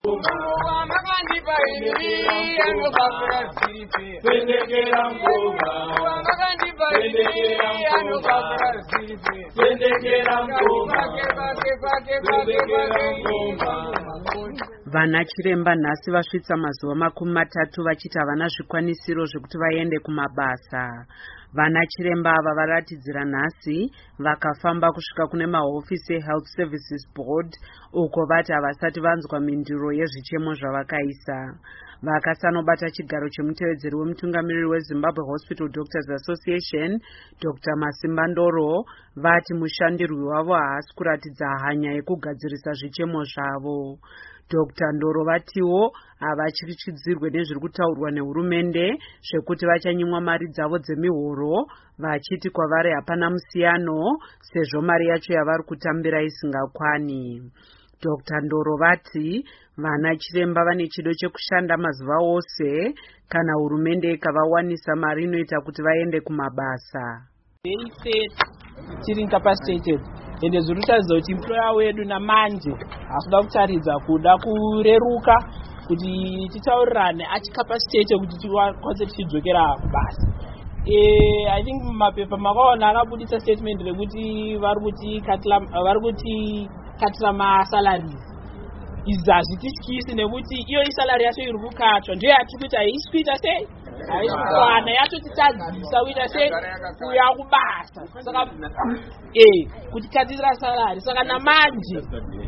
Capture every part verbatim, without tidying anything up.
Vana chiremba nhasi vasvitsa mazuva makumi matatu vachiti havana zvikwanisiro zvekuti vaende kumabasa. Vana chiremba ava varatidzira nhasi vakafamba kusvika kune mahofisi eHealth Services Board uko vati havasati vanzwa mhinduro yezvichemo zvavakaisa. Vakasanobata chigaro chemutevedzeri wemutungamiriri weZimbabwe Hospital Doctors Association Doctor Masimba Ndoro vati mushandirwi wavo haasi kuratidza hanya yekugadzirisa zvichemo zvavo. Doctor Ndoro vatiwo havachirichidzirwe nezviri kutaurwa nehurumende zvekuti vachanyimwa mari dzavo dzemihoro, vachiti kwavari hapana musiyano sezvo mari yacho yavari kutambira isingakwani. Doctor Ndoro vati vana chiremba vane chido chekushanda mazuva ose kana hurumende ikavawanisa mari inoita kuti vaende kumabasa. They said tiri incapacitated ende zvirutaridza kuti employer wedu namanje hakuda kutaridza kuda kureruka kuti titaurirane aticapacitated kuti tikwanise tichidzokera kubasa. Eh, I think mapepa makaona akabudisa statement rekuti vari kuti katla vari kuti katla masalaries. Izvi hazvitityisi nekuti iyo isalari yacho iri kukatwa ndiyo yatiri kuti haisi kuita sei haisi kukwana yatotitadzisa kuita sei kuuya kubasa. Saka eh kuti katira salari saka namanje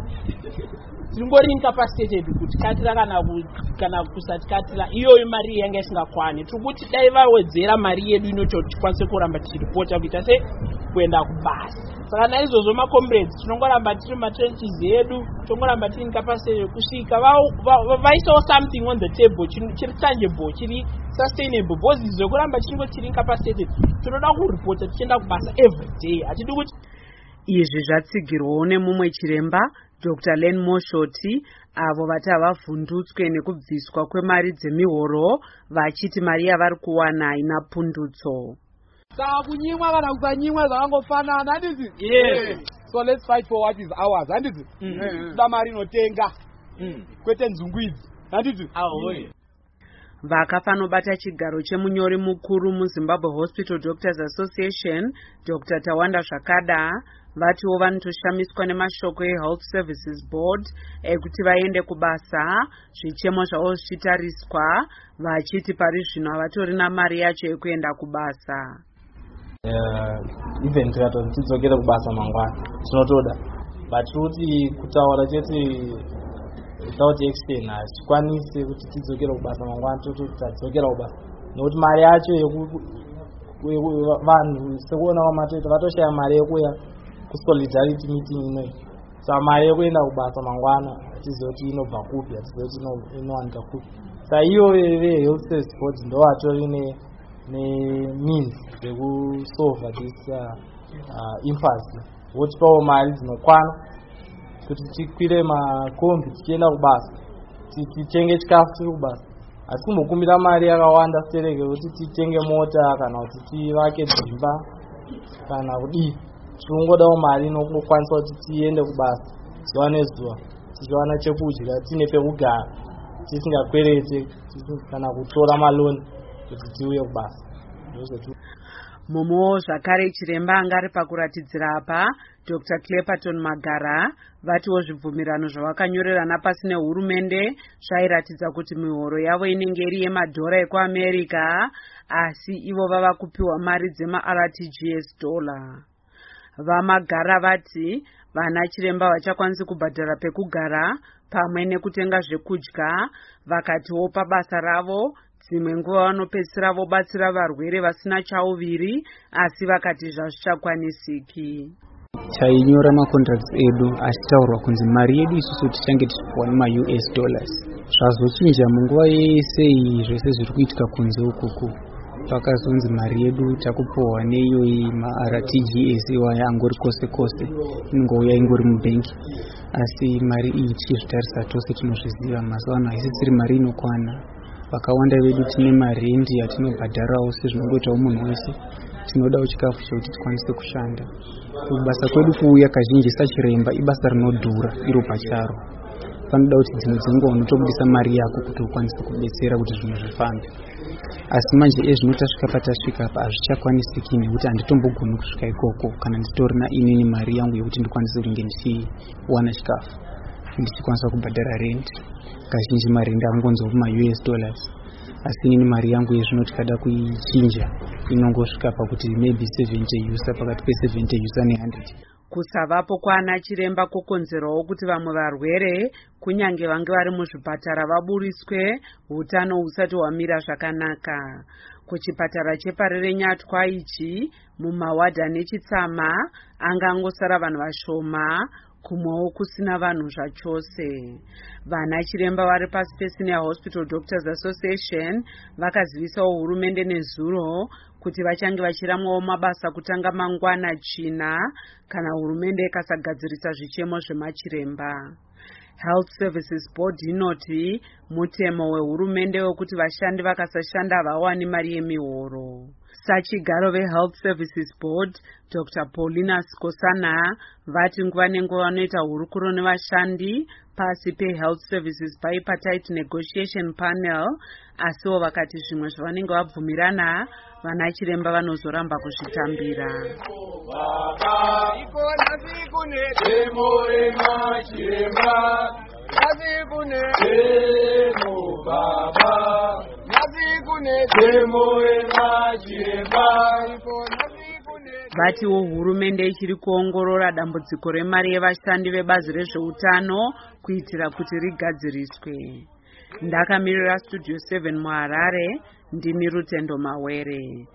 tiringori incapacitated kuti katira kana kana kusati katira iyoyo mari yanga isingakwani. Tiri kuti dai vawedzera mari yedu inoti tikwanise kuramba tichiripota kuita sei kuenda kubasa. Saka naizvozvo macomrades tinongoramba tiri matrenches edu tongoramba tiri incapacitated kusvika vaisawo something on the table chiri tangible chiri sustainable because zvekuramba tiringo tiri incapacitated tinoda kuripota tichienda kubasa every day hatidi kuti. Izvi zvatsigirwawo nemumwe chiremba Doctor Len Moshoti avo vati havavhundutswe nekubviswa kwemari dzemihoro vachiti mari yavari kuwana haina pundutso. Saka kunyimwa kana kusanyimwa zvakangofanana handiti? Yes. So let's fight for what is ours handiti? Kuda mari inotenga kwete nzungu idzi handiti? Ahoy. Vakafanobata chigaro chemunyori mukuru muZimbabwe Hospital Doctors Association Doctor Tawanda Zvakada vatiwo vanotoshamiswa nemashoko eHealth Services Board ekuti vaende kubasa zvichemo zvavo zvichitariswa vachiti pari zvino havatori namari yacho yekuenda kubasa. Uh, even tikatoti tidzokere kubasa mangwana tinotoda but kuti kutaura chete without action hazvikwanisi kuti tidzokere kubasa mangwana tototi tadzokera kubasa nokuti mari yacho vanhu sekuona kwamatoita vatoshaya mari yekuya kusolidarity meeting inoyi. Saka mari yekuenda kubasa mangwana hatizoti inobva kupi hatizoti inowanika kupi. Saka iyoyo veHealth Services Board ndo vatori nemeans dzekusolva this uh, uh, impasse votipawo mari dzinokwana kuti tikwire makombi tichienda kubasa titenge chikafu tiri kubasa. Asi kumbokumbira mari yakawanda sitereke kuti titenge mota kana kuti tivake dzimba kana kudii. Tirongodawo mari inokwanisa kuti tiende kubasa zuva nezuva tichiwana chekudya tine pekugara tisingakwerete kana kutora maloni kuti tiuye kubasa. Mumwewo zvakare chiremba angari pakuratidzira apa Doctor Cleperton Magara vatiwo zvibvumirano zvavakanyorerana pasi nehurumende zvairatidza kuti mihoro yavo inenge iri yemadhora ekuAmerica asi ivo vava kupiwa mari dzema-R T G S dollar. Vamagara vati vana chiremba vachakwanisi kubhadhara pekugara pamwe nekutenga zvekudya vakatiwo pabasa ravo dzimwe nguva vanopedzisira vobatsira varwere vasina chauviri asi vakati zvazvichakwanisiki. Tainyora macontracts edu achitaurwa kunzi mari yedu isusu tichange tichipiwa nema-U S dollars. Zvazochinja munguva yese zvese zviri kuitika kunze ukuku. Pakazonzi mari yedu takupiwa neiyoyi ma-R T G S iwaya angori kose kose ingouya ingori mubhengi. Asi mari iyi tichizvitarisa tose tinozviziva mazuva ano haisi tsiri mari inokwana. Vakawanda vedu tine marendi yatinobhadharawo sezvinongoitawo munhu wese. Tinodawo chikafu chekuti tikwanise kushanda. Kubasa kwedu kuuya kazhinji sachiremba ibasa rinodhura iro pacharo. panoda kuti dzimwe dzenguva unotobudisa mari yako kuti ukwanise kubetsera kuti zvinhu zvifambe. Asi manje ezvino tasvika patasvika apa hazvichakwanisiki nekuti handitombogoni kusvika ikoko kana nditorina inini mari yangu yekuti ndikwanise kunge ndichiwana chikafu, ndichikwanisa kubhadhara rent. Kazhinji mari ndangonzwa kuma-U S dollars, asi inini mari yangu yezvino tikada kuichinja inongosvika pakuti maybe seventy usa, pakati pe-seventy usa ne-one hundred. Kusavapo kwaana chiremba kukonzerawo kuti vamwe varwere kunyange vange vari muzvipatara vaburiswe hutano husati hwamira zvakanaka. Kuchipatara cheparere Nyatwa ichi mumawadha nechitsama angangosara vanhu vashoma, kumwewo kusina vanhu zvachose. Vana chiremba vari pasi peSenior Hospital Doctors Association vakazivisawo hurumende nezuro kuti vachange vachiramwawo mabasa kutanga mangwana china kana hurumende ikasagadzirisa zvichemo zvemachiremba. Health Services Board inoti mutemo wehurumende wekuti vashandi vakasashanda havawani mari yemihoro. Sachigaro veHealth Services Board Doctor Paulina Skosana vati nguva nenguva vanoita hurukuro nevashandi pasi peHealth Services Bipartite Negotiation Panel, asiwo vakati zvimwe zvavanenge vabvumirana vana chiremba vanozoramba kuzvitambira. Vatiwo hurumende ichiri kuongorora dambudziko remari yevashandi vebazi rezveutano kuitira kuti rigadziriswe. Ndakamirira Studio seven muHarare, ndini Rutendo Mawere.